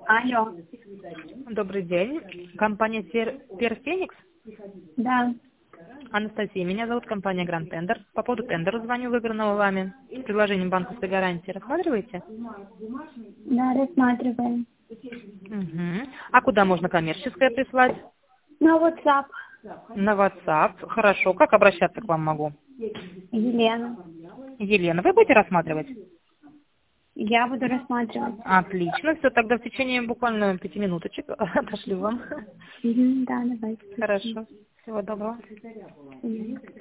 Алло. Добрый день. Компания Перфеникс. Да. Анастасия, меня зовут компания Grand Tender. По поводу тендера звоню, выигранного вами. С предложением банковской гарантии. Рассматриваете? Да, рассматриваем. Угу. А куда можно коммерческое прислать? На WhatsApp. На WhatsApp. Хорошо. Как обращаться к вам могу? Елена. Елена, вы будете рассматривать? Я буду рассматривать. Отлично. Все, тогда в течение буквально 5 минуточек отошлю вам. Да, давайте. Хорошо. Всего доброго. Мгм.